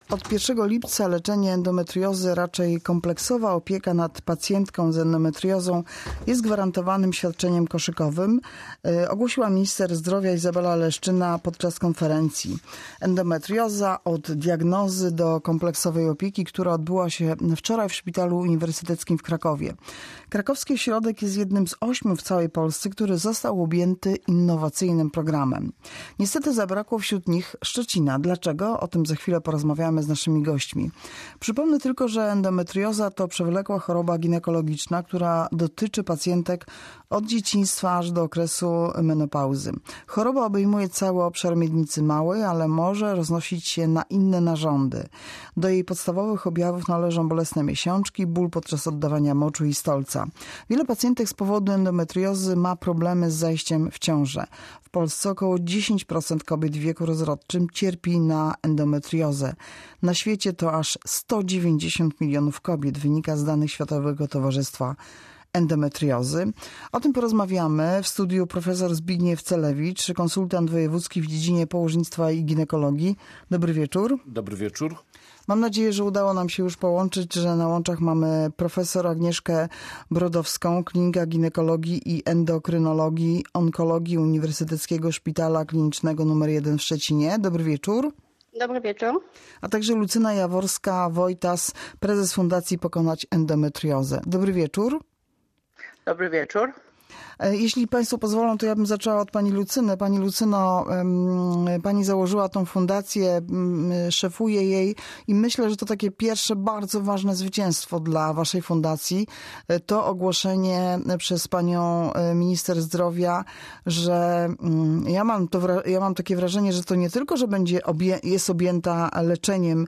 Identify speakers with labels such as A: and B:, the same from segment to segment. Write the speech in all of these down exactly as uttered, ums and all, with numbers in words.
A: Od pierwszego lipca leczenie endometriozy, raczej kompleksowa opieka nad pacjentką z endometriozą jest gwarantowanym świadczeniem koszykowym, ogłosiła minister zdrowia Izabela Leszczyna podczas konferencji. Endometrioza od diagnozy do kompleksowej opieki, która odbyła się wczoraj w Szpitalu Uniwersyteckim w Krakowie. Krakowski ośrodek jest jednym z ośmiu w całej Polsce, który został objęty innowacyjnym programem. Niestety zabrakło wśród nich Szczecina. Dlaczego? O tym za chwilę porozmawiamy z naszymi gośćmi. Przypomnę tylko, że endometrioza to przewlekła choroba ginekologiczna, która dotyczy pacjentek od dzieciństwa aż do okresu menopauzy. Choroba obejmuje cały obszar miednicy małej, ale może roznosić się na inne narządy. Do jej podstawowych objawów należą bolesne miesiączki, ból podczas oddawania moczu i stolca. Wiele pacjentek z powodu endometriozy ma problemy z zajściem w ciążę. W Polsce około dziesięć procent kobiet w wieku rozrodczym cierpi na endometriozę. Na świecie to aż sto dziewięćdziesiąt milionów kobiet, wynika z danych Światowego Towarzystwa Endometriozy. O tym porozmawiamy w studiu profesor Zbigniew Celewicz, konsultant wojewódzki w dziedzinie położnictwa i ginekologii. Dobry wieczór.
B: Dobry wieczór.
A: Mam nadzieję, że udało nam się już połączyć, że na łączach mamy profesor Agnieszkę Brodowską, klinika ginekologii i endokrynologii, onkologii Uniwersyteckiego Szpitala Klinicznego numer jeden w Szczecinie. Dobry wieczór.
C: Dobry wieczór.
A: A także Lucyna Jaworska-Wojtas, prezes Fundacji Pokonać Endometriozę. Dobry wieczór.
C: Dobry wieczór.
A: Jeśli Państwo pozwolą, to ja bym zaczęła od Pani Lucyny. Pani Lucyno, Pani założyła tą fundację, szefuje jej i myślę, że to takie pierwsze bardzo ważne zwycięstwo dla Waszej fundacji. To ogłoszenie przez Panią Minister Zdrowia, że ja mam, to, ja mam takie wrażenie, że to nie tylko, że będzie obie, jest objęta leczeniem,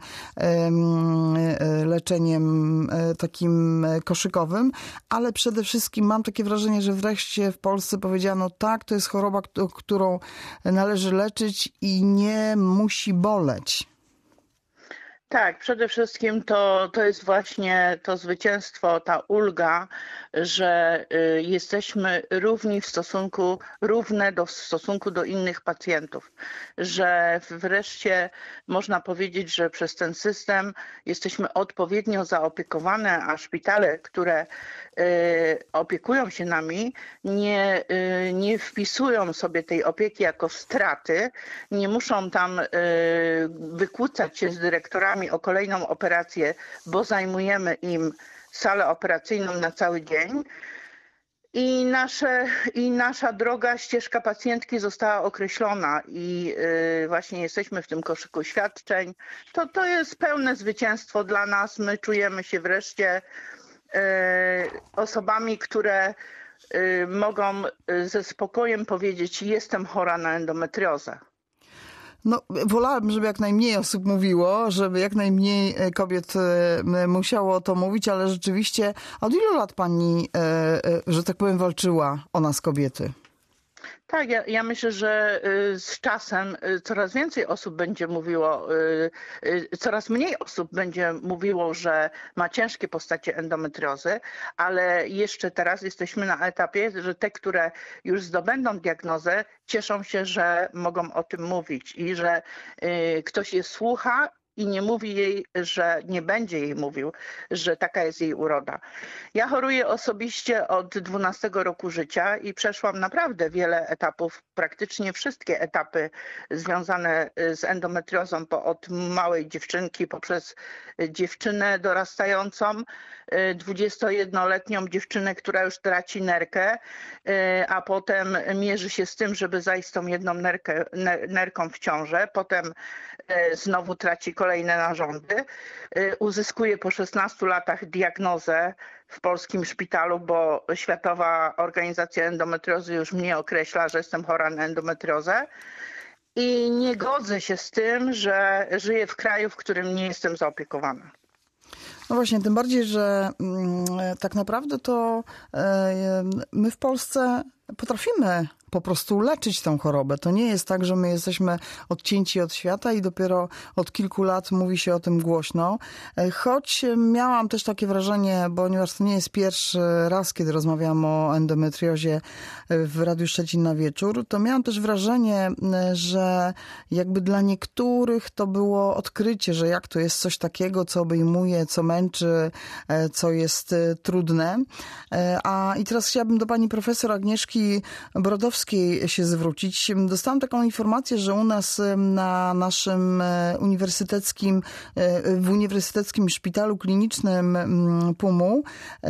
A: leczeniem takim koszykowym, ale przede wszystkim mam takie wrażenie, że wreszcie w Polsce powiedziano, tak, to jest choroba, którą należy leczyć i nie musi boleć.
C: Tak, przede wszystkim to, to jest właśnie to zwycięstwo, ta ulga, że y, jesteśmy równi w stosunku, równe do, w stosunku do innych pacjentów, że wreszcie można powiedzieć, że przez ten system jesteśmy odpowiednio zaopiekowane, a szpitale, które y, opiekują się nami, nie, y, nie wpisują sobie tej opieki jako straty, nie muszą tam y, wykłócać się z dyrektorami o kolejną operację, bo zajmujemy im salę operacyjną na cały dzień. I, nasze, I nasza droga, ścieżka pacjentki została określona i yy, właśnie jesteśmy w tym koszyku świadczeń. To, to jest pełne zwycięstwo dla nas. My czujemy się wreszcie yy, osobami, które yy, mogą ze spokojem powiedzieć: jestem chora na endometriozę.
A: No, wolałabym, żeby jak najmniej osób mówiło, żeby jak najmniej kobiet musiało o to mówić, ale rzeczywiście od ilu lat Pani, że tak powiem, walczyła o nas kobiety?
C: Tak, ja, ja myślę, że z czasem coraz więcej osób będzie mówiło, coraz mniej osób będzie mówiło, że ma ciężkie postacie endometriozy, ale jeszcze teraz jesteśmy na etapie, że te, które już zdobędą diagnozę, cieszą się, że mogą o tym mówić i że ktoś je słucha i nie mówi jej, że nie będzie jej mówił, że taka jest jej uroda. Ja choruję osobiście od dwunastego roku życia i przeszłam naprawdę wiele etapów, praktycznie wszystkie etapy związane z endometriozą, od małej dziewczynki poprzez dziewczynę dorastającą, dwudziestojednoletnią dziewczynę, która już traci nerkę, a potem mierzy się z tym, żeby zajść z tą jedną nerkę, nerką w ciążę, potem znowu traci kolejne narządy. Uzyskuje po szesnastu latach diagnozę w polskim szpitalu, bo Światowa Organizacja Endometriozy już mnie określa, że jestem chora na endometriozę. I nie godzę się z tym, że żyję w kraju, w którym nie jestem zaopiekowana.
A: No właśnie, tym bardziej, że mm, tak naprawdę to e, my w Polsce potrafimy po prostu leczyć tę chorobę. To nie jest tak, że my jesteśmy odcięci od świata i dopiero od kilku lat mówi się o tym głośno. Choć miałam też takie wrażenie, ponieważ to nie jest pierwszy raz, kiedy rozmawiam o endometriozie w Radiu Szczecin na wieczór, to miałam też wrażenie, że jakby dla niektórych to było odkrycie, że jak to jest coś takiego, co obejmuje, co męczy, co jest trudne. A i teraz chciałabym do pani profesor Agnieszki Brodowskiej się zwrócić. Dostałam taką informację, że u nas na naszym uniwersyteckim, w Uniwersyteckim Szpitalu Klinicznym Pumu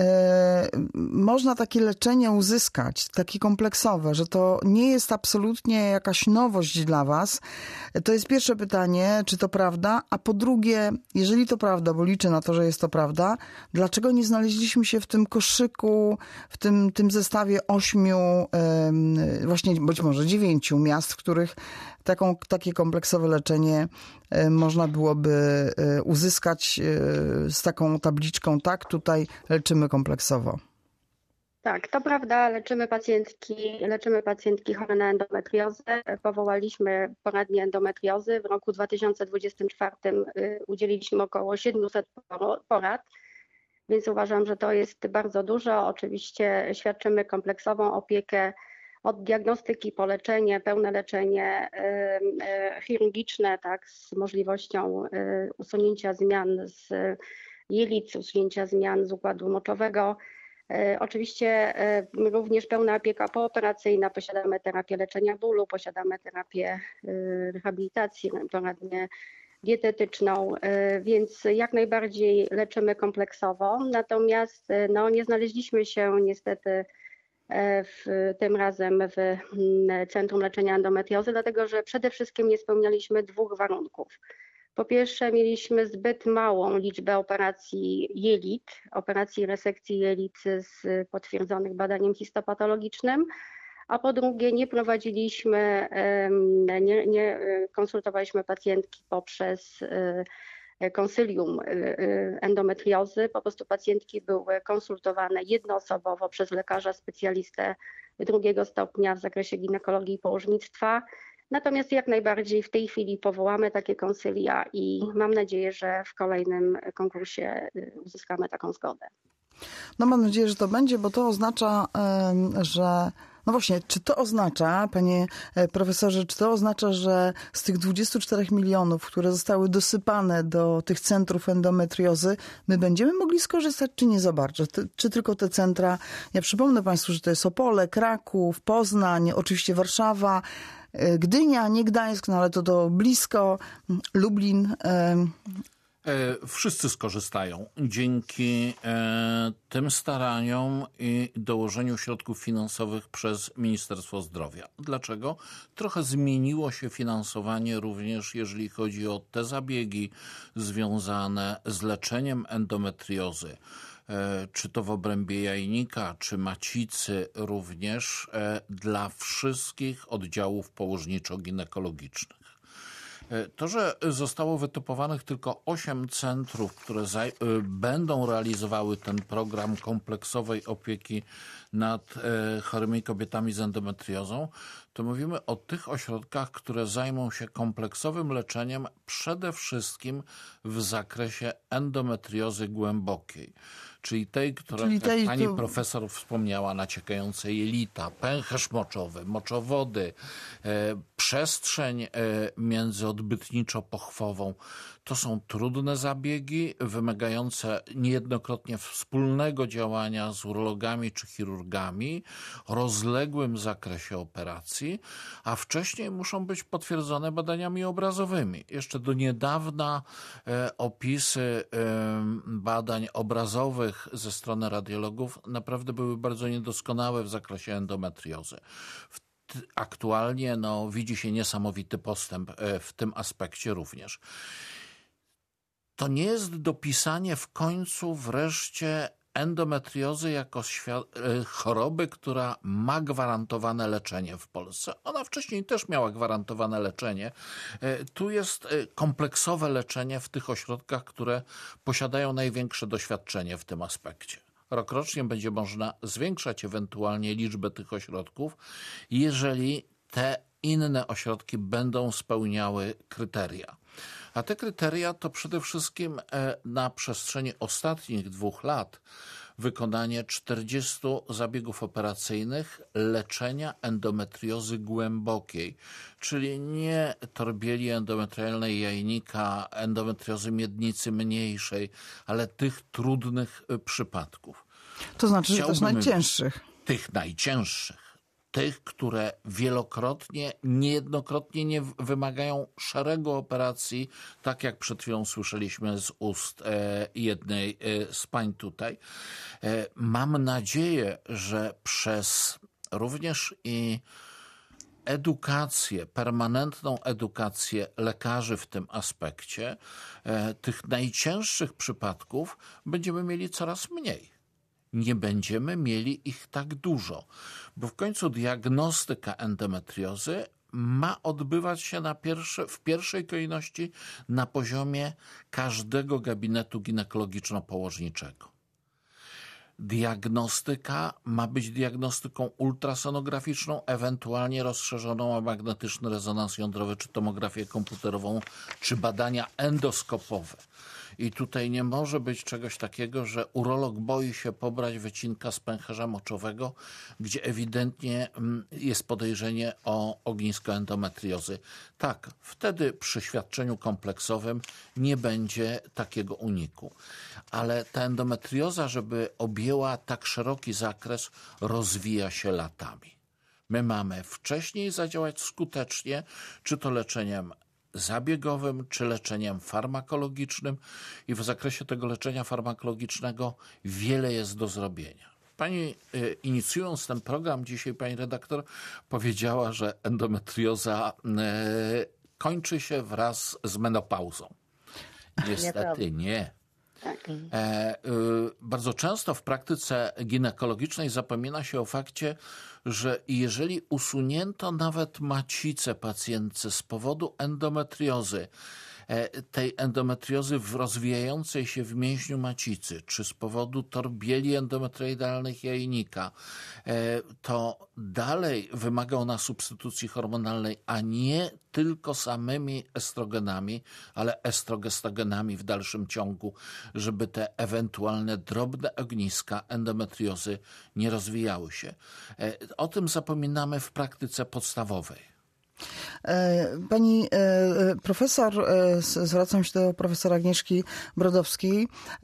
A: można takie leczenie uzyskać, takie kompleksowe, że to nie jest absolutnie jakaś nowość dla was. To jest pierwsze pytanie, czy to prawda? A po drugie, jeżeli to prawda, bo liczę na to, że jest to prawda, dlaczego nie znaleźliśmy się w tym koszyku, w tym, tym zestawie ośmiu, właśnie być może dziewięciu miast, w których taką, takie kompleksowe leczenie można byłoby uzyskać z taką tabliczką, tak, tutaj leczymy kompleksowo.
B: Tak, to prawda, leczymy pacjentki, leczymy pacjentki chore na endometriozę. Powołaliśmy poradnię endometriozy. W roku dwa tysiące dwudziestym czwartym udzieliliśmy około siedmiuset porad, więc uważam, że to jest bardzo dużo. Oczywiście świadczymy kompleksową opiekę od diagnostyki po leczenie, pełne leczenie chirurgiczne, tak, z możliwością usunięcia zmian z jelit, usunięcia zmian z układu moczowego. Oczywiście również pełna opieka pooperacyjna, posiadamy terapię leczenia bólu, posiadamy terapię rehabilitacji, poradnię dietetyczną, więc jak najbardziej leczymy kompleksowo, natomiast no, nie znaleźliśmy się niestety w, tym razem w Centrum Leczenia Endometriozy, dlatego że przede wszystkim nie spełnialiśmy dwóch warunków. Po pierwsze, mieliśmy zbyt małą liczbę operacji jelit, operacji resekcji jelit z potwierdzonych badaniem histopatologicznym, a po drugie nie prowadziliśmy, nie, nie konsultowaliśmy pacjentki poprzez konsylium endometriozy. Po prostu pacjentki były konsultowane jednoosobowo przez lekarza specjalistę drugiego stopnia w zakresie ginekologii i położnictwa. Natomiast jak najbardziej w tej chwili powołamy takie konsylia i mam nadzieję, że w kolejnym konkursie uzyskamy taką zgodę.
A: No mam nadzieję, że to będzie, bo to oznacza, że... No właśnie, czy to oznacza, panie profesorze, czy to oznacza, że z tych dwudziestu czterech milionów, które zostały dosypane do tych centrów endometriozy, my będziemy mogli skorzystać, czy nie za bardzo? Czy tylko te centra? Ja przypomnę państwu, że to jest Opole, Kraków, Poznań, oczywiście Warszawa, Gdynia, nie Gdańsk, no ale to to blisko, Lublin.
D: Wszyscy skorzystają dzięki tym staraniom i dołożeniu środków finansowych przez Ministerstwo Zdrowia. Dlaczego? Trochę zmieniło się finansowanie również, jeżeli chodzi o te zabiegi związane z leczeniem endometriozy. Czy to w obrębie jajnika, czy macicy, również dla wszystkich oddziałów położniczo-ginekologicznych. To, że zostało wytypowanych tylko osiem centrów, które będą realizowały ten program kompleksowej opieki nad chorymi kobietami z endometriozą, to mówimy o tych ośrodkach, które zajmą się kompleksowym leczeniem przede wszystkim w zakresie endometriozy głębokiej. Czyli tej, która, czyli tej, jak pani to... profesor wspomniała, naciekające jelita, pęcherz moczowy, moczowody, e, przestrzeń e, międzyodbytniczo-pochwową. To są trudne zabiegi, wymagające niejednokrotnie wspólnego działania z urologami czy chirurgami, o rozległym zakresie operacji, a wcześniej muszą być potwierdzone badaniami obrazowymi. Jeszcze do niedawna e, opisy e, badań obrazowych ze strony radiologów naprawdę były bardzo niedoskonałe w zakresie endometriozy. Aktualnie no, widzi się niesamowity postęp w tym aspekcie również. To nie jest dopisanie w końcu wreszcie endometriozy jako choroby, która ma gwarantowane leczenie w Polsce. Ona wcześniej też miała gwarantowane leczenie. Tu jest kompleksowe leczenie w tych ośrodkach, które posiadają największe doświadczenie w tym aspekcie. Rokrocznie będzie można zwiększać ewentualnie liczbę tych ośrodków, jeżeli te inne ośrodki będą spełniały kryteria. A te kryteria to przede wszystkim na przestrzeni ostatnich dwóch lat wykonanie czterdziestu zabiegów operacyjnych leczenia endometriozy głębokiej, czyli nie torbieli endometrialnej jajnika, endometriozy miednicy mniejszej, ale tych trudnych przypadków.
A: To znaczy, że
D: Chciałbym
A: też najcięższych.
D: Tych najcięższych. Tych, które wielokrotnie, niejednokrotnie nie wymagają szeregu operacji, tak jak przed chwilą słyszeliśmy z ust jednej z pań tutaj. Mam nadzieję, że przez również i edukację, permanentną edukację lekarzy w tym aspekcie, tych najcięższych przypadków będziemy mieli coraz mniej. Nie będziemy mieli ich tak dużo, bo w końcu diagnostyka endometriozy ma odbywać się na pierwsze, w pierwszej kolejności na poziomie każdego gabinetu ginekologiczno-położniczego. Diagnostyka ma być diagnostyką ultrasonograficzną, ewentualnie rozszerzoną o magnetyczny rezonans jądrowy, czy tomografię komputerową, czy badania endoskopowe. I tutaj nie może być czegoś takiego, że urolog boi się pobrać wycinka z pęcherza moczowego, gdzie ewidentnie jest podejrzenie o ognisko endometriozy. Tak, wtedy przy świadczeniu kompleksowym nie będzie takiego uniku. Ale ta endometrioza, żeby objęła tak szeroki zakres, rozwija się latami. My mamy wcześniej zadziałać skutecznie, czy to leczeniem zabiegowym, czy leczeniem farmakologicznym i w zakresie tego leczenia farmakologicznego wiele jest do zrobienia. Pani y, inicjując ten program dzisiaj, pani redaktor, powiedziała, że endometrioza y, kończy się wraz z menopauzą. Niestety nie. E, y, bardzo często w praktyce ginekologicznej zapomina się o fakcie, że jeżeli usunięto nawet macicę pacjentce z powodu endometriozy, e, tej endometriozy w rozwijającej się w mięśniu macicy, czy z powodu torbieli endometrioidalnych jajnika, e, to dalej wymaga ona substytucji hormonalnej, a nie tylko samymi estrogenami, ale estrogestogenami w dalszym ciągu, żeby te ewentualne drobne ogniska endometriozy nie rozwijały się. O tym zapominamy w praktyce podstawowej.
A: Pani profesor, zwracam się do profesora Agnieszki Brodowskiej.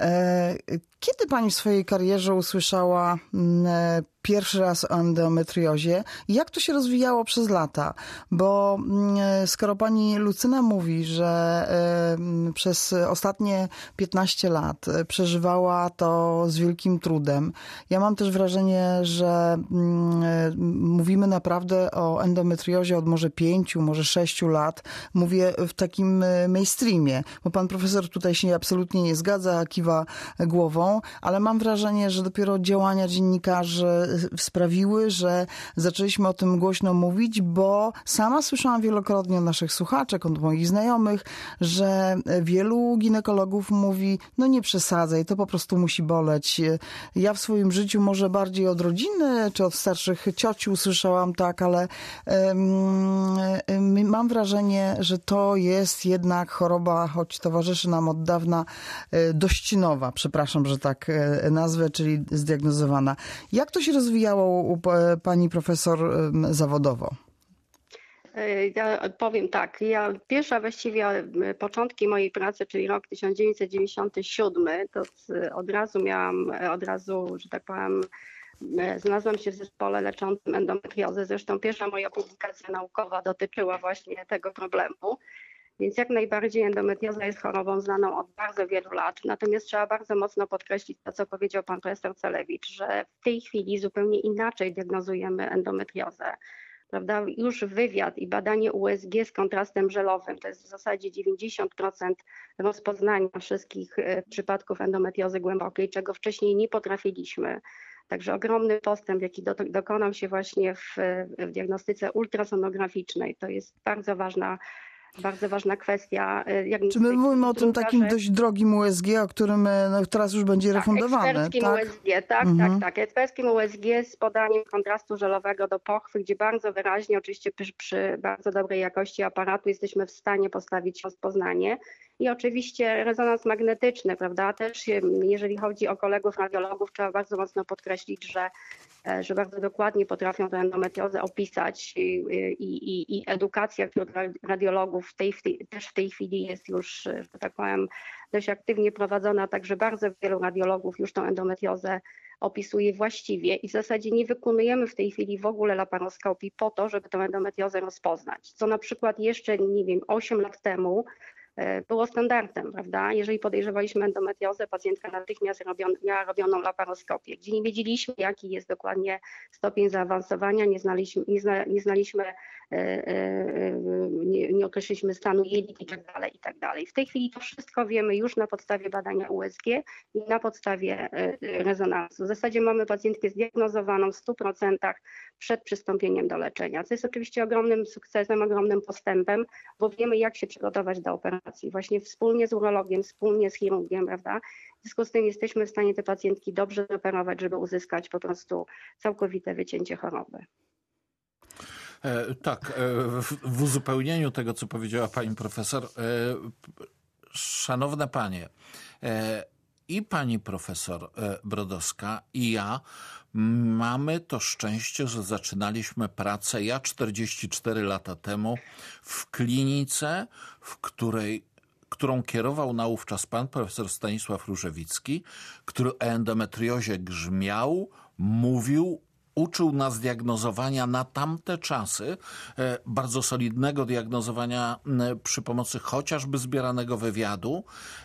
A: Kiedy pani w swojej karierze usłyszała pierwszy raz o endometriozie i jak to się rozwijało przez lata? Bo skoro pani Lucyna mówi, że przez ostatnie piętnaście lat przeżywała to z wielkim trudem, ja mam też wrażenie, że mówimy naprawdę o endometriozie od może pięciu, może sześciu lat. Mówię w takim mainstreamie, bo pan profesor tutaj się absolutnie nie zgadza, kiwa głową, ale mam wrażenie, że dopiero działania dziennikarzy sprawiły, że zaczęliśmy o tym głośno mówić, bo sama słyszałam wielokrotnie od naszych słuchaczek, od moich znajomych, że wielu ginekologów mówi, no nie przesadzaj, to po prostu musi boleć. Ja w swoim życiu może bardziej od rodziny, czy od starszych cioci usłyszałam tak, ale um, mam wrażenie, że to jest jednak choroba, choć towarzyszy nam od dawna, dość nowa, przepraszam, że tak nazwę, czyli zdiagnozowana. Jak to się rozwijało u pani profesor zawodowo?
B: Ja powiem tak, ja pierwsza właściwie początki mojej pracy, czyli rok tysiąc dziewięćset dziewięćdziesiąty siódmy, to od razu miałam, od razu, że tak powiem, znalazłam się w zespole leczącym endometriozę. Zresztą pierwsza moja publikacja naukowa dotyczyła właśnie tego problemu. Więc jak najbardziej endometrioza jest chorobą znaną od bardzo wielu lat. Natomiast trzeba bardzo mocno podkreślić to, co powiedział pan profesor Celewicz, że w tej chwili zupełnie inaczej diagnozujemy endometriozę. Prawda? Już wywiad i badanie U S G z kontrastem żelowym to jest w zasadzie dziewięćdziesiąt procent rozpoznania wszystkich przypadków endometriozy głębokiej, czego wcześniej nie potrafiliśmy. Także ogromny postęp, jaki do, dokonał się właśnie w, w diagnostyce ultrasonograficznej, to jest bardzo ważna bardzo ważna kwestia.
A: Czy my mówimy o tym takim rzecz, dość drogim U S G, o którym no, teraz już będzie
B: tak,
A: refundowany?
B: Eksperckim
A: tak,
B: U S G, tak, mhm. tak, tak. Eksperckim U S G z podaniem kontrastu żelowego do pochwy, gdzie bardzo wyraźnie, oczywiście przy, przy bardzo dobrej jakości aparatu jesteśmy w stanie postawić rozpoznanie. I oczywiście rezonans magnetyczny, prawda? Też jeżeli chodzi o kolegów radiologów, trzeba bardzo mocno podkreślić, że, że bardzo dokładnie potrafią tę endometriozę opisać i, i, i edukacja wśród radiologów w tej, w tej, też w tej chwili jest już, że tak powiem, dość aktywnie prowadzona, także bardzo wielu radiologów już tę endometriozę opisuje właściwie i w zasadzie nie wykonujemy w tej chwili w ogóle laparoskopii po to, żeby tę endometriozę rozpoznać, co na przykład jeszcze, nie wiem, osiem lat temu było standardem, prawda? Jeżeli podejrzewaliśmy endometriozę, pacjentka natychmiast robion, miała robioną laparoskopię, gdzie nie wiedzieliśmy, jaki jest dokładnie stopień zaawansowania, nie znaliśmy, nie zna, nie, znaliśmy, nie, nie określiliśmy stanu jelit i tak dalej, i tak dalej. W tej chwili to wszystko wiemy już na podstawie badania U S G i na podstawie rezonansu. W zasadzie mamy pacjentkę zdiagnozowaną w stu procentach przed przystąpieniem do leczenia, co jest oczywiście ogromnym sukcesem, ogromnym postępem, bo wiemy, jak się przygotować do operacji. Właśnie wspólnie z urologiem, wspólnie z chirurgiem, prawda? W związku z tym jesteśmy w stanie te pacjentki dobrze operować, żeby uzyskać po prostu całkowite wycięcie choroby.
D: E, tak, e, w, w uzupełnieniu tego, co powiedziała pani profesor, e, szanowne panie, e, i pani profesor Brodowska, i ja mamy to szczęście, że zaczynaliśmy pracę, ja czterdzieści cztery lata temu, w klinice, w której, którą kierował naówczas pan profesor Stanisław Różewicki, który o endometriozie grzmiał, mówił, uczył nas diagnozowania na tamte czasy, bardzo solidnego diagnozowania przy pomocy chociażby zbieranego wywiadu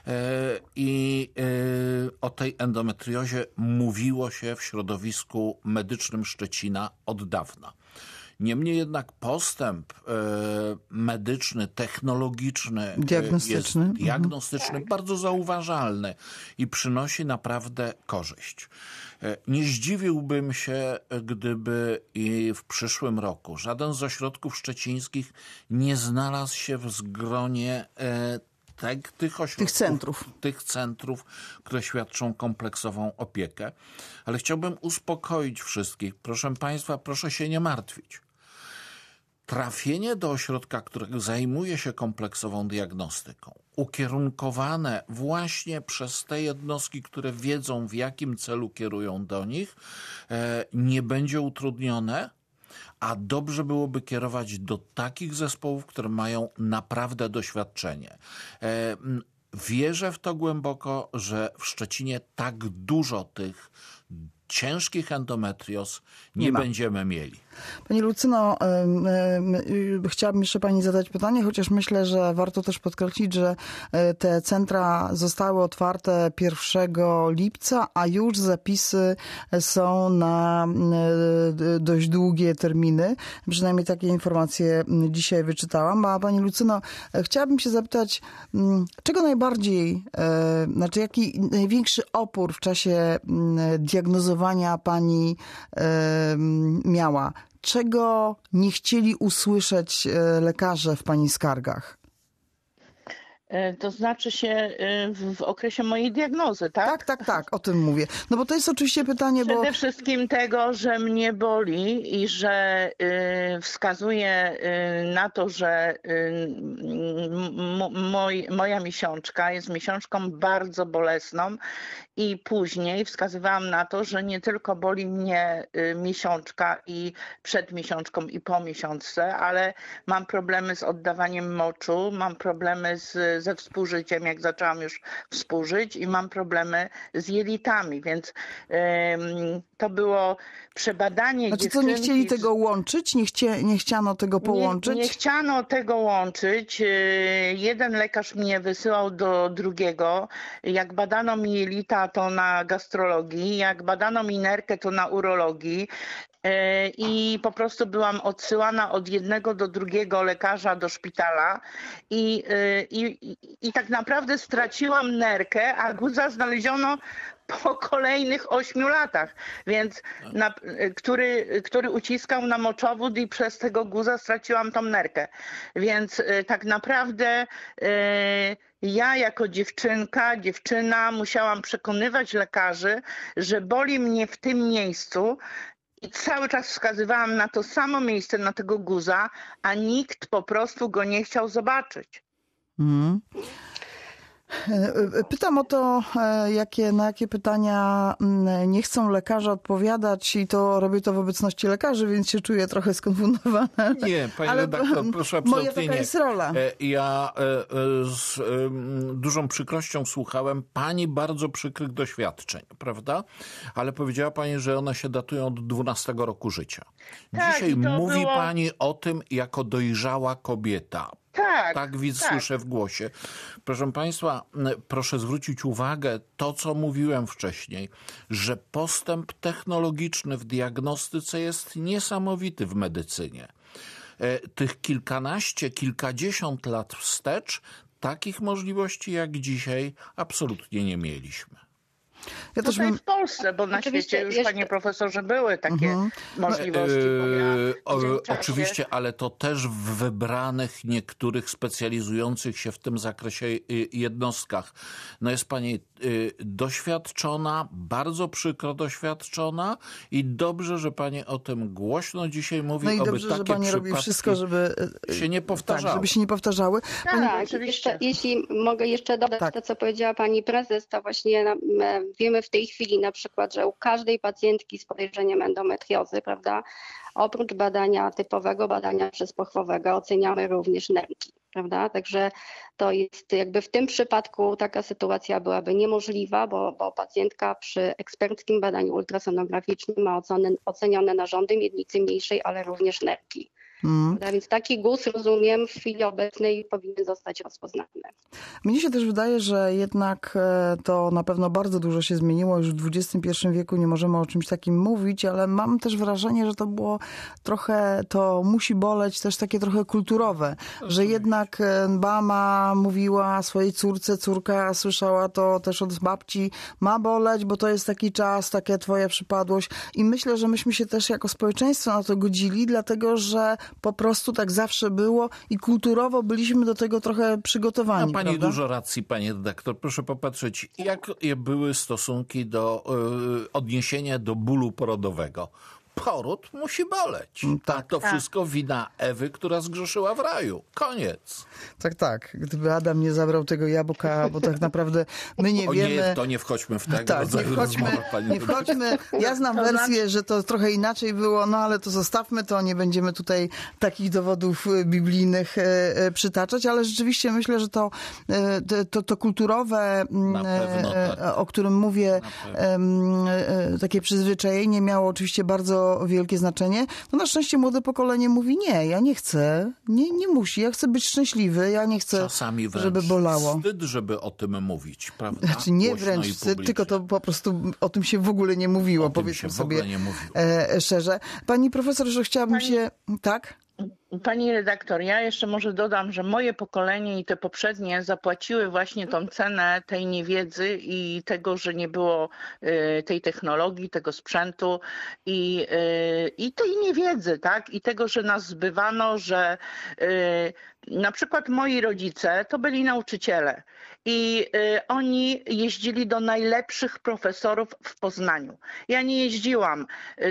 D: i o tej endometriozie mówiło się w środowisku medycznym Szczecina od dawna. Niemniej jednak postęp medyczny, technologiczny,
A: diagnostyczny,
D: jest diagnostyczny mhm. bardzo zauważalny i przynosi naprawdę korzyść. Nie zdziwiłbym się, gdyby i w przyszłym roku żaden z ośrodków szczecińskich nie znalazł się w zgronie tak, tych ośrodków,
A: tych centrów.
D: tych centrów, które świadczą kompleksową opiekę. Ale chciałbym uspokoić wszystkich. Proszę państwa, proszę się nie martwić. Trafienie do ośrodka, który zajmuje się kompleksową diagnostyką, ukierunkowane właśnie przez te jednostki, które wiedzą, w jakim celu kierują do nich, nie będzie utrudnione, a dobrze byłoby kierować do takich zespołów, które mają naprawdę doświadczenie. Wierzę w to głęboko, że w Szczecinie tak dużo tych ciężkich endometrioz nie, nie będziemy mieli.
A: Pani Lucyno, y, y, chciałabym jeszcze pani zadać pytanie, chociaż myślę, że warto też podkreślić, że te centra zostały otwarte pierwszego lipca, a już zapisy są na y, dość długie terminy. Przynajmniej takie informacje dzisiaj wyczytałam. A pani Lucyno, chciałabym się zapytać, czego najbardziej, y, znaczy jaki największy opór w czasie diagnozowania pani y, miała? Czego nie chcieli usłyszeć lekarze w pani skargach?
C: To znaczy się w, w okresie mojej diagnozy, tak?
A: Tak, tak, tak, o tym mówię. No bo to jest oczywiście pytanie,
C: Przede
A: bo...
C: Przede wszystkim tego, że mnie boli i że y, wskazuje y, na to, że y, moj, moja miesiączka jest miesiączką bardzo bolesną i później wskazywałam na to, że nie tylko boli mnie y, miesiączka i przed miesiączką i po miesiączce, ale mam problemy z oddawaniem moczu, mam problemy z ze współżyciem, jak zaczęłam już współżyć i mam problemy z jelitami, więc ym, to było przebadanie
A: Znaczy
C: dziewczynki.
A: co, nie chcieli tego łączyć? Nie, chcie, nie chciano tego połączyć?
C: Nie, nie chciano tego łączyć. Jeden lekarz mnie wysyłał do drugiego. Jak badano mi jelita, to na gastrologii. Jak badano mi nerkę, to na urologii. i po prostu byłam odsyłana od jednego do drugiego lekarza do szpitala i, i, i, i tak naprawdę straciłam nerkę, a guza znaleziono po kolejnych ośmiu latach, więc na, który, który uciskał na moczowód i przez tego guza straciłam tą nerkę. Więc tak naprawdę ja jako dziewczynka, dziewczyna musiałam przekonywać lekarzy, że boli mnie w tym miejscu i cały czas wskazywałam na to samo miejsce, na tego guza, a nikt po prostu go nie chciał zobaczyć.
A: Mm. Pytam o to, jakie, na jakie pytania nie chcą lekarze odpowiadać i to robię to w obecności lekarzy, więc się czuję trochę skonfundowana.
D: Nie, pani
A: ale
D: redaktor, proszę absolutnie
A: moja taka
D: nie.
A: jest rola.
D: Ja z dużą przykrością słuchałem pani bardzo przykrych doświadczeń, prawda? Ale powiedziała pani, że one się datują od dwunastego roku życia.
C: Tak,
D: Dzisiaj
C: i to
D: mówi
C: było...
D: pani o tym jako dojrzała kobieta.
C: Tak,
D: tak widz
C: tak.
D: słyszę w głosie. Proszę państwa, proszę zwrócić uwagę to, co mówiłem wcześniej, że postęp technologiczny w diagnostyce jest niesamowity w medycynie. Tych kilkanaście, kilkadziesiąt lat wstecz takich możliwości jak dzisiaj absolutnie nie mieliśmy.
A: Ja też
C: Tutaj
A: bym...
C: w Polsce, bo na
B: Oczywiście
C: świecie już,
B: jeszcze...
C: panie profesorze, były takie
A: Mhm.
C: możliwości.
D: Yy,
C: bo ja w
D: o,
C: tym czasie-
D: oczywiście, ale to też w wybranych niektórych specjalizujących się w tym zakresie y, jednostkach. No jest pani y, doświadczona, bardzo przykro doświadczona i dobrze, że pani o tym głośno dzisiaj mówi,
A: No i
D: oby
A: dobrze,
D: takie
A: że pani robi
D: przypadki
A: wszystko, żeby
D: się nie powtarzały.
A: Tak, żeby się nie powtarzały. Pani...
B: Tak,
C: oczywiście.
B: jeszcze, jeśli mogę jeszcze dodać
A: Tak.
B: to, co powiedziała pani prezes, to właśnie na, m, wiemy w tej chwili na przykład, że u każdej pacjentki z podejrzeniem endometriozy, prawda, oprócz badania typowego, badania przezpochwowego oceniamy również nerki, prawda, także to jest jakby w tym przypadku taka sytuacja byłaby niemożliwa, bo, bo pacjentka przy eksperckim badaniu ultrasonograficznym ma oceny, ocenione narządy miednicy mniejszej, ale również nerki.
A: Mm.
B: A więc taki guz, rozumiem, w chwili obecnej powinien zostać rozpoznany.
A: Mnie się też wydaje, że jednak to na pewno bardzo dużo się zmieniło. Już w dwudziestym pierwszym wieku nie możemy o czymś takim mówić, ale mam też wrażenie, że to było trochę, to musi boleć też takie trochę kulturowe, że jednak mama mówiła swojej córce, córka słyszała to też od babci, ma boleć, bo to jest taki czas, taka twoja przypadłość. I myślę, że myśmy się też jako społeczeństwo na to godzili, dlatego że po prostu tak zawsze było i kulturowo byliśmy do tego trochę przygotowani.
D: Ma pani
A: prawda?
D: dużo racji, panie redaktor. Proszę popatrzeć, jakie były stosunki do y, odniesienia do bólu porodowego. Poród musi boleć.
A: Tak.
D: A to wszystko wina Ewy, która zgrzeszyła w raju. Koniec.
A: Tak, tak. Gdyby Adam nie zabrał tego jabłka, bo tak naprawdę my nie
D: o
A: wiemy...
D: nie, to nie wchodźmy w tego
A: Tak, nie
D: rodzaju
A: wchodźmy,
D: rozmowę, pani
A: nie
D: redaktor.
A: wchodźmy. Ja znam
C: To
A: wersję,
C: znaczy-
A: że to trochę inaczej było, no ale to zostawmy to, nie będziemy tutaj takich dowodów biblijnych e, e, przytaczać, ale rzeczywiście myślę, że to, e, to, to kulturowe,
D: Na pewno
A: e,
D: tak.
A: o którym mówię,
D: Na
A: e, e, takie przyzwyczajenie miało oczywiście bardzo wielkie znaczenie. No na szczęście młode pokolenie mówi nie, ja nie chcę, nie, nie musi, ja chcę być szczęśliwy, ja nie chcę,
D: Czasami wręcz
A: żeby bolało.
D: wstyd, żeby o tym mówić, prawda?
A: Znaczy nie
D: Głośno
A: wręcz
D: i
A: wstyd,
D: publicznie.
A: tylko to po prostu o tym się w ogóle nie mówiło,
D: O tym
A: powiedzmy
D: się w
A: sobie
D: ogóle nie mówiło.
A: e, szczerze. Pani profesor, że chciałabym
C: Pani-
A: się... Tak?
C: Pani redaktor, ja jeszcze może dodam, że moje pokolenie i te poprzednie zapłaciły właśnie tą cenę tej niewiedzy i tego, że nie było y, tej technologii, tego sprzętu i, y, i tej niewiedzy, tak? I tego, że nas zbywano, że y, na przykład moi rodzice to byli nauczyciele i y, oni jeździli do najlepszych profesorów w Poznaniu. Ja nie jeździłam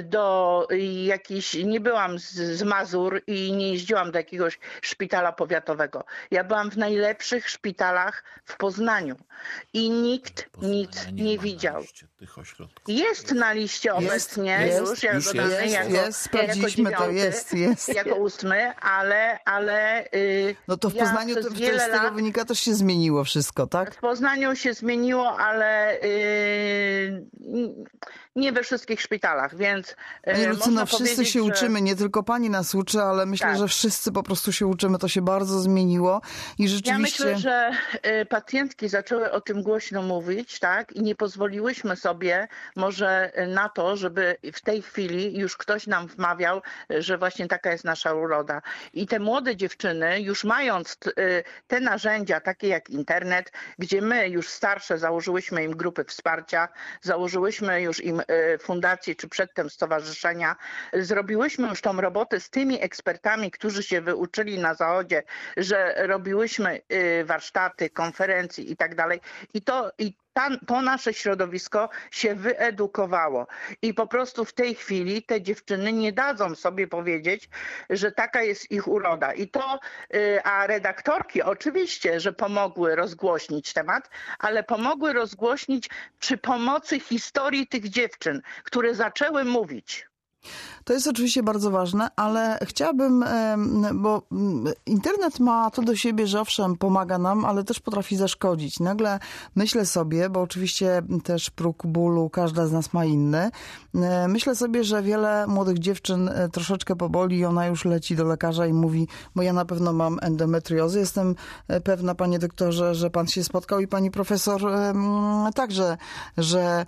C: do y, jakichś, nie byłam z, z Mazur i nie jeździłam do jakiegoś szpitala powiatowego. Ja byłam w najlepszych szpitalach w Poznaniu i nikt
D: Poznania
C: nic
D: nie
C: nie
D: ma
C: widział.
D: na liście tych ośrodków.
C: Jest na liście
A: Jest,
C: obecnie
A: jest,
C: już, jak
D: już
C: dodany
D: jest,
C: jako,
A: jest, sprawdziliśmy
C: jako
A: to,
C: dziewiąty,
A: jest, jest.
C: jako ósmy, ale, ale y,
A: No to w
C: ja
A: Poznaniu
C: przez
A: to, to
C: wiele
A: z tego
C: lat-
A: wynika też się zmieniło wszystko, tak?
C: w Poznaniu się zmieniło, ale yy, nie we wszystkich szpitalach, więc
A: Pani Lucyno, wszyscy się
C: że...
A: uczymy, nie tylko pani nas uczy, ale myślę,
C: tak.
A: że wszyscy po prostu się uczymy, to się bardzo zmieniło i rzeczywiście...
C: Ja myślę, że pacjentki zaczęły o tym głośno mówić, tak, i nie pozwoliłyśmy sobie może na to, żeby w tej chwili już ktoś nam wmawiał, że właśnie taka jest nasza uroda. I te młode dziewczyny, już mając te narzędzia, takie jak internet, gdzie my już starsze założyłyśmy im grupy wsparcia, założyłyśmy już im fundacje, czy przedtem stowarzyszenia, zrobiłyśmy już tą robotę z tymi ekspertami, którzy się wyuczyli na Zachodzie, że robiłyśmy warsztaty, konferencje i tak dalej. I to, i ta, to nasze środowisko się wyedukowało. I po prostu w tej chwili te dziewczyny nie dadzą sobie powiedzieć, że taka jest ich uroda. I to, a redaktorki oczywiście, że pomogły rozgłośnić temat, ale pomogły rozgłośnić przy pomocy historii tych dziewczyn, które zaczęły mówić.
A: To jest oczywiście bardzo ważne, ale chciałabym, bo internet ma to do siebie, że owszem, pomaga nam, ale też potrafi zaszkodzić. Nagle myślę sobie, bo oczywiście też próg bólu każda z nas ma inny, myślę sobie, że wiele młodych dziewczyn troszeczkę poboli i ona już leci do lekarza i mówi, bo ja na pewno mam endometriozę. Jestem pewna, panie doktorze, że pan się spotkał i pani profesor także, że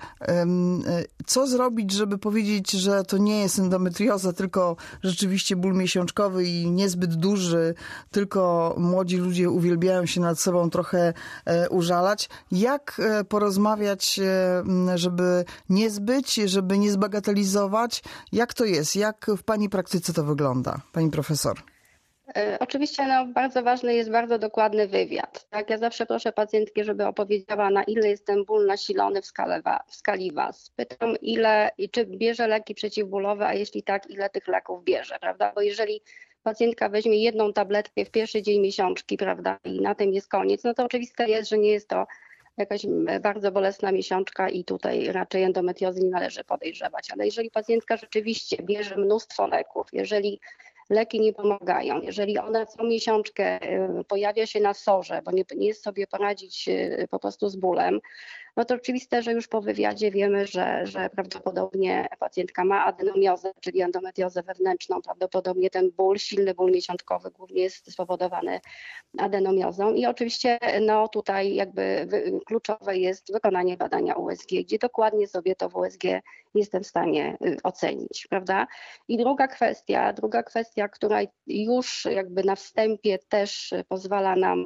A: co zrobić, żeby powiedzieć, że to nie jest endometrioza, tylko rzeczywiście ból miesiączkowy i niezbyt duży, tylko młodzi ludzie uwielbiają się nad sobą trochę użalać. Jak porozmawiać, żeby nie zbyć, żeby nie zbagatelizować? Jak to jest? Jak w pani praktyce to wygląda, pani profesor?
B: Oczywiście no, bardzo ważny jest bardzo dokładny wywiad. Tak? Ja zawsze proszę pacjentki, żeby opowiedziała, na ile jest ten ból nasilony w, skale, w skali W A S. Pytam, ile i czy bierze leki przeciwbólowe, a jeśli tak, ile tych leków bierze, prawda? Bo jeżeli pacjentka weźmie jedną tabletkę w pierwszy dzień miesiączki, prawda, i na tym jest koniec, no to oczywiste jest, że nie jest to jakaś bardzo bolesna miesiączka i tutaj raczej endometriozy nie należy podejrzewać. Ale jeżeli pacjentka rzeczywiście bierze mnóstwo leków, jeżeli leki nie pomagają, jeżeli ona co miesiączkę pojawia się na sorze, bo nie, nie jest sobie poradzić po prostu z bólem, no to oczywiste, że już po wywiadzie wiemy, że, że prawdopodobnie pacjentka ma adenomiozę, czyli endometriozę wewnętrzną. Prawdopodobnie ten ból, silny ból miesiączkowy głównie jest spowodowany adenomiozą. I oczywiście no tutaj jakby kluczowe jest wykonanie badania U S G, gdzie dokładnie sobie to w U S G jestem w stanie ocenić, prawda? I druga kwestia, druga kwestia, która już jakby na wstępie też pozwala nam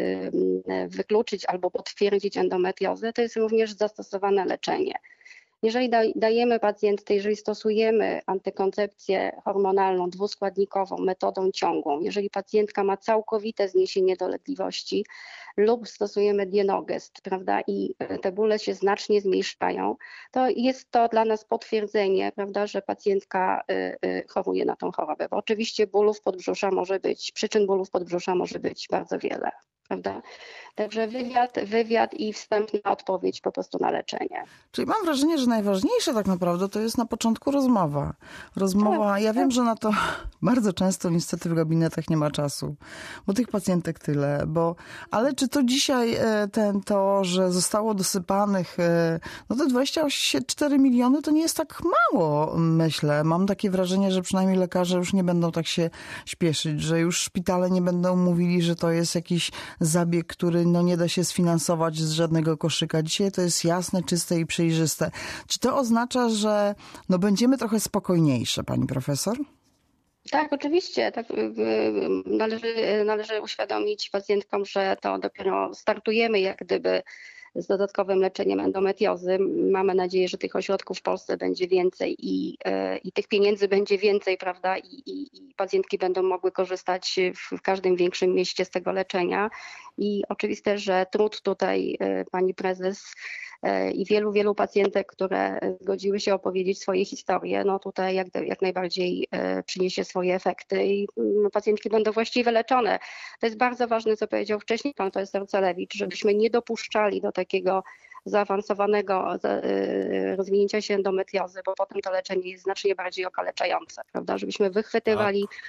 B: wykluczyć albo potwierdzić endometriozę, to jest również zastosowane leczenie. Jeżeli dajemy pacjentce, jeżeli stosujemy antykoncepcję hormonalną dwuskładnikową metodą ciągłą, jeżeli pacjentka ma całkowite zniesienie dolegliwości lub stosujemy dienogest, prawda, i te bóle się znacznie zmniejszają, to jest to dla nas potwierdzenie, prawda, że pacjentka choruje na tą chorobę. Bo oczywiście bólów podbrzusza może być, przyczyn bólów podbrzusza może być bardzo wiele. Prawda? Także wywiad, wywiad i wstępna odpowiedź po prostu na leczenie.
A: Czyli mam wrażenie, że najważniejsze tak naprawdę to jest na początku rozmowa. Rozmowa, tak, ja tak. wiem, że na to bardzo często niestety w gabinetach nie ma czasu, bo tych pacjentek tyle, bo, ale czy to dzisiaj ten, to, że zostało dosypanych no te dwadzieścia cztery miliony, to nie jest tak mało, myślę. Mam takie wrażenie, że przynajmniej lekarze już nie będą tak się śpieszyć, że już szpitale nie będą mówili, że to jest jakiś zabieg, który no nie da się sfinansować z żadnego koszyka. Dzisiaj to jest jasne, czyste i przejrzyste. Czy to oznacza, że no będziemy trochę spokojniejsze, pani profesor?
B: Tak, oczywiście. Tak, należy, należy uświadomić pacjentkom, że to dopiero startujemy jak gdyby z dodatkowym leczeniem endometriozy. Mamy nadzieję, że tych ośrodków w Polsce będzie więcej i, i tych pieniędzy będzie więcej, prawda? I, i, i pacjentki będą mogły korzystać w, w każdym większym mieście z tego leczenia. I oczywiste, że trud tutaj pani prezes i wielu, wielu pacjentek, które zgodziły się opowiedzieć swoje historie, no tutaj jak, jak najbardziej przyniesie swoje efekty i pacjentki będą właściwie leczone. To jest bardzo ważne, co powiedział wcześniej pan profesor Celewicz, żebyśmy nie dopuszczali do takiego zaawansowanego rozwinięcia się endometriozy, bo potem to leczenie jest znacznie bardziej okaleczające, prawda? Żebyśmy wychwytywali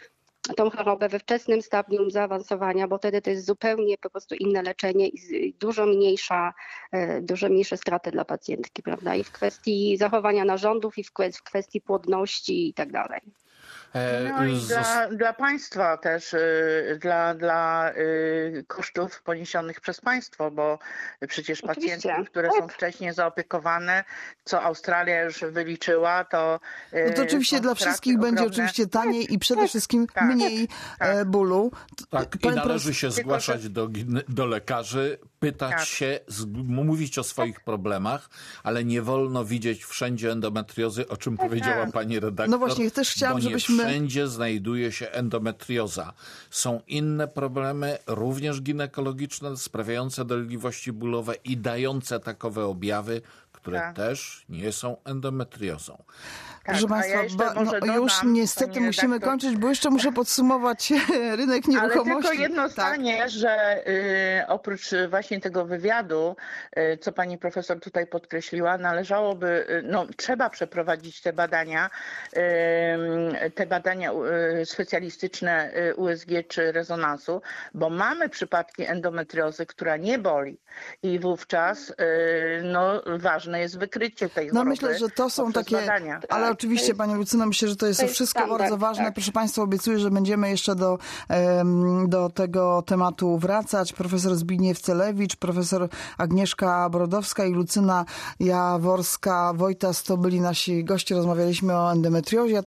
B: tą chorobę we wczesnym stadium zaawansowania, bo wtedy to jest zupełnie po prostu inne leczenie i dużo mniejsza, dużo mniejsze straty dla pacjentki, prawda? I w kwestii zachowania narządów, i w kwestii płodności i tak dalej.
C: No i dla, dla państwa też, dla, dla kosztów poniesionych przez państwo, bo przecież
B: Oczywiście,
C: pacjentki, które
B: tak.
C: są wcześniej zaopiekowane, co Australia już wyliczyła, to
A: No to oczywiście dla wszystkich będzie
C: ogromne.
A: oczywiście taniej i przede
B: tak,
A: wszystkim
C: tak,
A: mniej
C: tak.
A: bólu.
D: Tak, i
A: Panie
D: należy się
C: Tylko,
D: zgłaszać
C: że-
D: do, gin- do lekarzy, pytać
C: Tak.
D: się, z- mówić o swoich problemach, ale nie wolno widzieć wszędzie endometriozy, o czym powiedziała
C: tak.
D: pani redaktor.
A: No właśnie, też chciałam,
D: bo nie
A: żebyśmy-
D: wszędzie znajduje się endometrioza. Są inne problemy, również ginekologiczne, sprawiające dolegliwości bólowe i dające takowe objawy, które
C: Tak.
D: też nie są endometriozą.
C: Tak,
A: Proszę
C: a
A: Państwa,
C: ja jeszcze
A: ba, no,
C: może
A: już
C: dodam,
A: niestety
C: pani
A: musimy
C: redaktor,
A: kończyć, bo jeszcze muszę podsumować rynek
C: Ale
A: nieruchomości.
C: tylko jedno
A: Tak.
C: zdanie, że y, oprócz y, właśnie tego wywiadu, y, co pani profesor tutaj podkreśliła, należałoby, y, no trzeba przeprowadzić te badania, y, te badania y, specjalistyczne y, U S G czy rezonansu, bo mamy przypadki endometriozy, która nie boli i wówczas y, no, ważne jest wykrycie tej
A: No
C: choroby.
A: myślę, że to są
C: poprzez
A: takie,
C: badania.
A: ale
B: Tak,
A: oczywiście
B: to jest-
A: Pani Lucyno, myślę, że to jest
B: to jest
A: wszystko
B: standard,
A: bardzo ważne.
B: tak.
A: Proszę Państwa, obiecuję, że będziemy jeszcze do, em, do tego tematu wracać. Profesor Zbigniew Celewicz, profesor Agnieszka Brodowska i Lucyna Jaworska-Wojtas to byli nasi goście. Rozmawialiśmy o endometriozie.